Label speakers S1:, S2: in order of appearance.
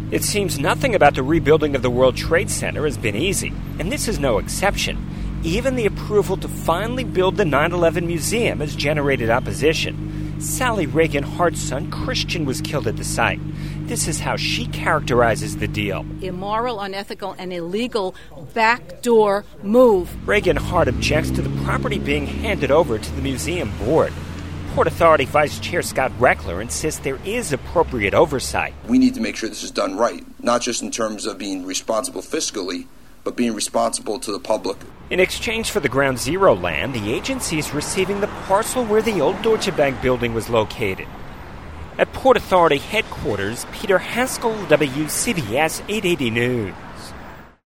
S1: It seems nothing about the rebuilding of the World Trade Center has been easy, and this is no exception. Even the approval to finally build the 9/11 Museum has generated opposition. Sally Reagan Hart's son Christian was killed at the site. This is how she characterizes the deal.
S2: Immoral, unethical, and illegal backdoor move.
S1: Reagan Hart objects to the property being handed over to the museum board. Port Authority Vice Chair Scott Reckler insists there is appropriate oversight.
S3: We need to make sure this is done right, not just in terms of being responsible fiscally, but being responsible to the public.
S1: In exchange for the Ground Zero land, the agency is receiving the parcel where the old Deutsche Bank building was located. At Port Authority headquarters, Peter Haskell, WCBS 880 News.